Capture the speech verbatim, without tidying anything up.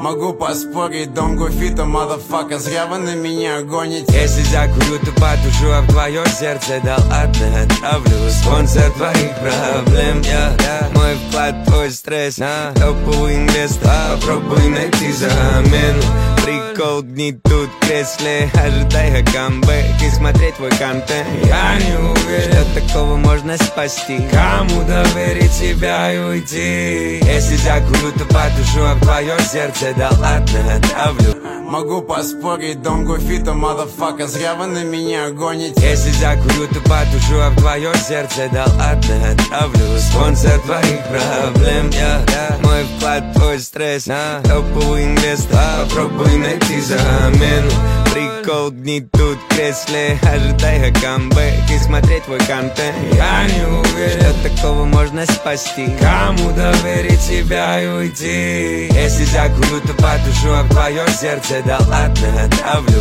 Могу поспорить, дом гуфита, motherfucker, зря вы на меня гоните. Если закурю, то потушу, а в твое сердце, да ладно, отправлю спонсор твоих проблем. Я, я, мой вклад, твой стресс, на топовый инвестор, попробуй найти замену. Прикол гнетут в кресле, ожидая камбэк и смотреть твой контент. Я не уверен, что такого можно спасти. Кому доверить себя и уйти? Если закурю, то потушу, а в твое сердце, да ладно, отправлю. Могу поспорить, дом гуфита, motherfucker, зря вы на меня гоните. Если закурю, то потушу, а в твое сердце, да ладно, отправлю спонсор твоих проблем. Я, я, мой вклад, твой стресс, на топовый инвестор, попробуй найти замену. Прикол гнетут в кресле, ожидая камбэк и смотреть твой контент. Я не уверен, что такого можно спасти. Кому доверить себя и уйти? Если закурю, то потушу, а в твое сердце, да ладно, отправлю.